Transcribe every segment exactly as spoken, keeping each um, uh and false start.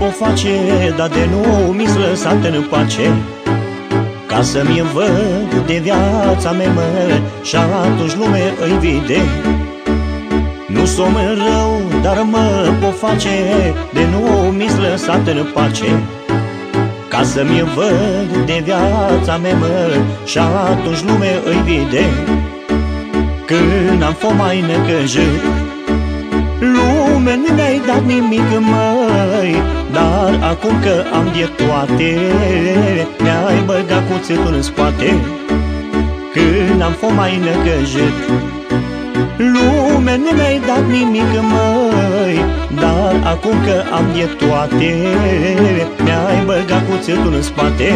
pot face, dar de nu mi-s lăsat în pace, ca să-mi văd de viața mea, mă, și atunci lume îi vide. Nu s-om rău, dar mă pot face, de nu mi-s lăsat în pace, ca să-mi văd de viața mea, mă, și atunci lume îi vide. Când am fost mai necăjit, lume nu mi-ai dat nimic, măi, dar acum că am de toate, mi-ai băgat cuțitul în spate. Când am fost mai necăjit, lume nu mi-ai dat nimic, măi, dar acum că am de toate, mi-ai băgat cuțitul în spate.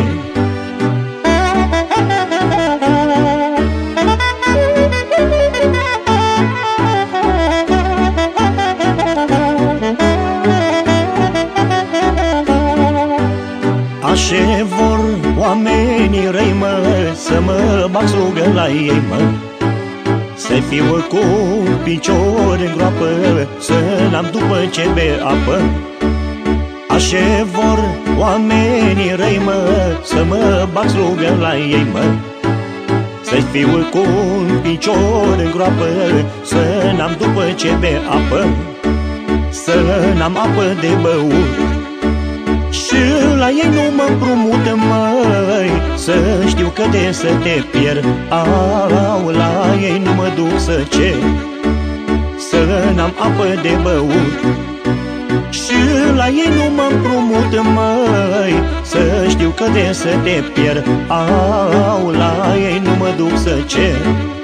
Așa vor oamenii răi, mă, să mă bag slugă la ei, mă, să fiu cu picior în groapă, să n-am după ce be apă. Așa vor oamenii răi, mă, să mă bag slugă la ei, mă, să fiu cu picior în groapă, să n-am după ce be apă, să n-am apă de băut. Și la ei nu mă împrumută, măi, să știu că de să te pierd. Au, la ei nu mă duc să cer, să n-am apă de băut. Și la ei nu mă împrumută, măi, să știu că de să te pierd. Au, la ei nu mă duc să cer.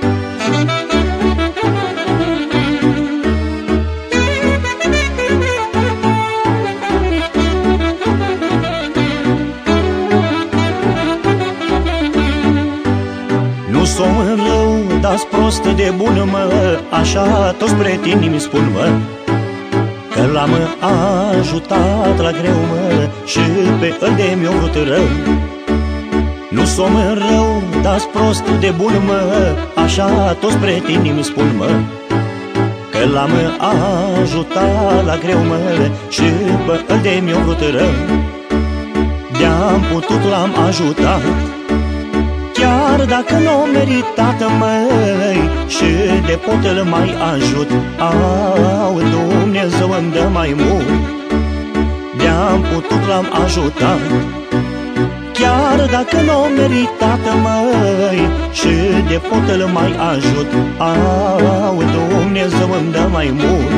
Nu s-om rău, dar-s prost de bun, mă, așa toți prietenii mi spun, mă, că l-am ajutat la greu, mă, și pe ăl de mi-o vrut rău. Nu s-om rău, dar-s prost de bun, mă, așa toți prietenii mi spun, mă, că l-am ajutat la greu, mă, și pe ăl de mi-o vrut rău. De-am putut l-am ajutat, chiar dacă n-o meritat, măi, și de pot îl mai ajut. Au, Dumnezeu îmi dă mai mult, de-am putut l-am ajutat, chiar dacă n-o meritat, măi, și de pot îl mai ajut. Au, Dumnezeu îmi dă mai mult.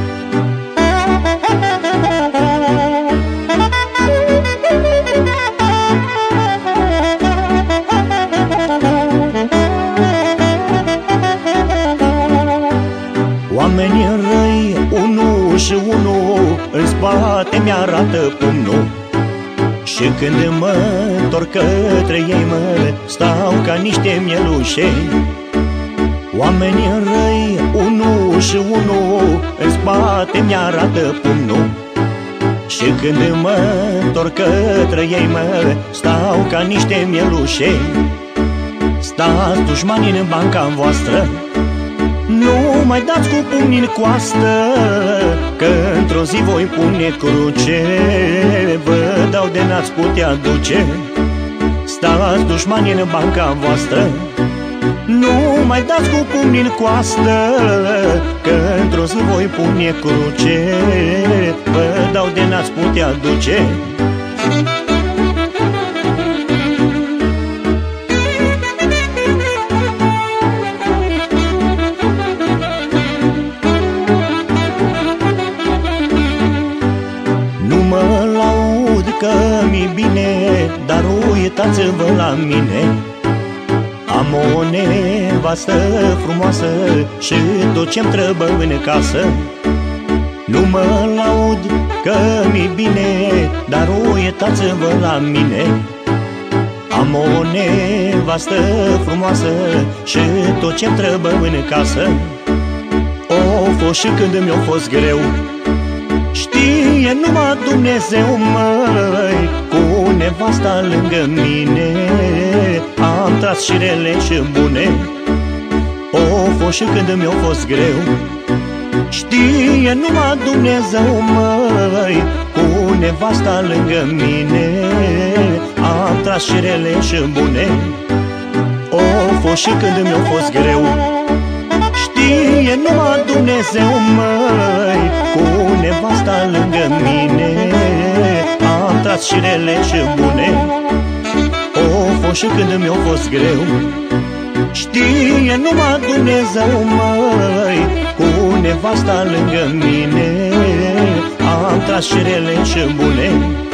Oamenii răi, unul și unul, în spate mi-arată pumnul, și când mă întorc către ei, mă, stau ca niște mielușei. Oamenii răi, unul și unul, în spate mi-arată pumnul, și când mă întorc către ei, mă, stau ca niște mielușei. Stați dușmanii în banca voastră, nu mai dați cu pumnii în coastă, că într-o zi voi pune cruce, vă dau de n-ați putea duce. Stați dușmanii în banca voastră, nu mai dați cu pumnii în coastă, că într-o zi voi pune cruce, vă dau de n-ați putea duce. Că mi-e bine, dar uitați-vă la mine. Am o nevastă frumoasă și tot ce-mi trebuie în casă. Nu mă laud că mi-e bine, dar uitați-vă la mine. Am o nevastă frumoasă și tot ce-mi trebuie în casă. O fost și când mi-a fost greu, știe numai Dumnezeu, măi, cu nevasta lângă mine am tras și rele și bune. O fost și când mi-a fost greu, știe numai Dumnezeu, măi, cu nevasta lângă mine. Am tras și rele și bune, o fost și când mi-a fost greu. Știe numai Dumnezeu, măi, cu nevasta lângă mine. Am tras și rele și bune, o fost și când mi-a fost greu. Știe numai Dumnezeu, măi, cu nevasta lângă mine. Am tras și rele și bune,